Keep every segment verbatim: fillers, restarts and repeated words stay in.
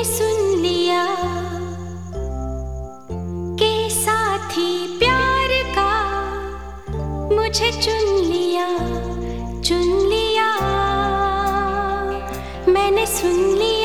मैंने सुन लिया के साथी प्यार का मुझे चुन लिया, चुन लिया, मैंने सुन लिया।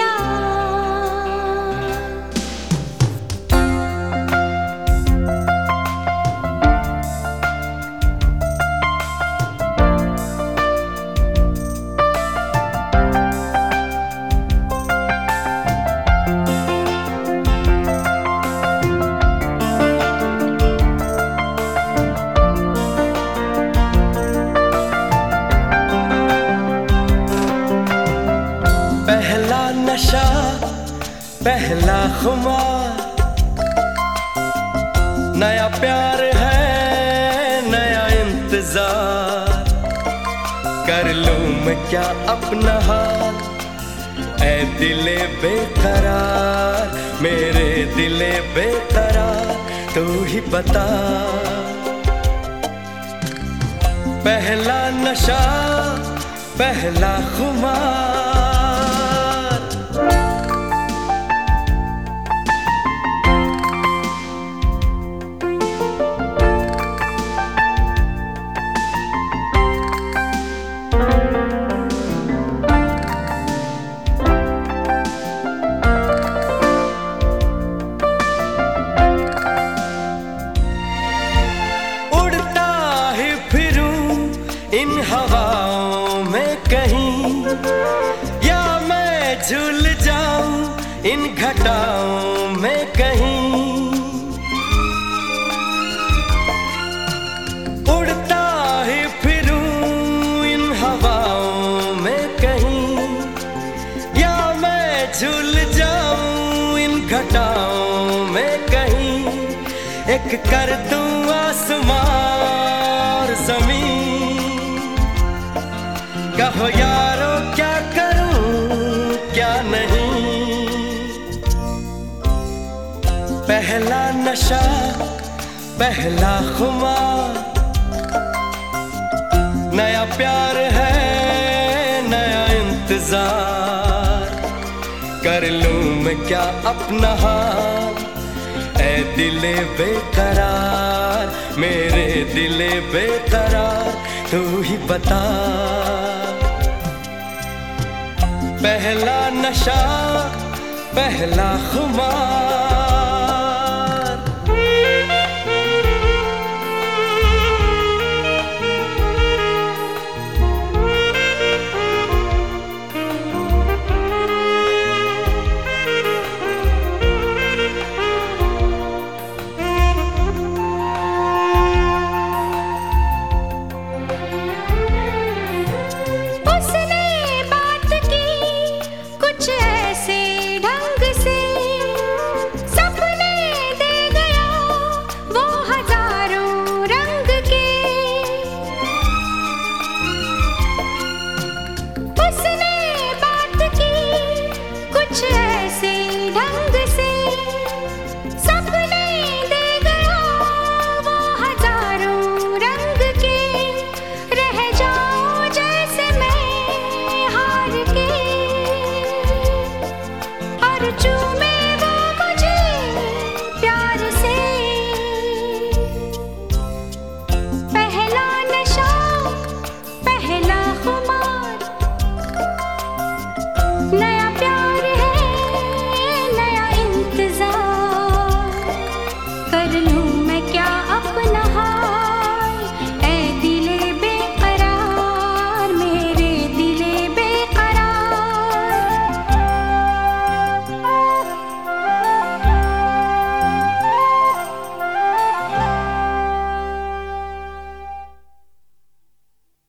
पहला नशा, पहला खुमार, नया प्यार है, नया इंतजार। कर लूं मैं क्या अपना हाल, ऐ दिले बेकरार, मेरे दिले बेकरार, तू ही बता। पहला नशा, पहला खुमार, इन हवाओं में कहीं, या मैं झूल जाऊं इन घटाओं में कहीं। उड़ता ही फिरूं इन हवाओं में कहीं, या मैं झूल जाऊं इन घटाओं में कहीं। एक कर दूं आसमां और ज़मीन, कहो यारो क्या करूं क्या नहीं। पहला नशा, पहला खुमार, नया प्यार है, नया इंतजार। कर लूं मैं क्या अपना हाल, ऐ दिले बेकरार, मेरे दिले बेकरार, तू ही बता। पहला नशा, पहला खुमार। नया